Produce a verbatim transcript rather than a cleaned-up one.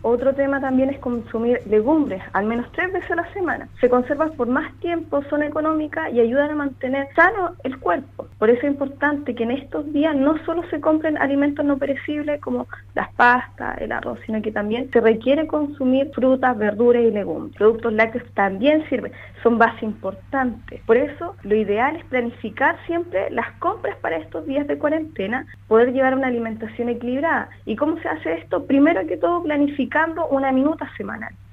Otro tema también es consumir legumbres, al menos tres veces a la semana. Se conservan por más tiempo, son económicas y ayudan a mantener sano el cuerpo. Por eso es importante que en estos días no solo se compren alimentos no perecibles como las pastas, el arroz, sino que también se requiere consumir frutas, verduras y legumbres. Productos lácteos también sirven, son base importante. Por eso lo ideal es planificar siempre las compras para estos días de cuarentena, poder llevar una alimentación equilibrada. ¿Y cómo se hace esto? Primero que todo planificando una minuta semanal.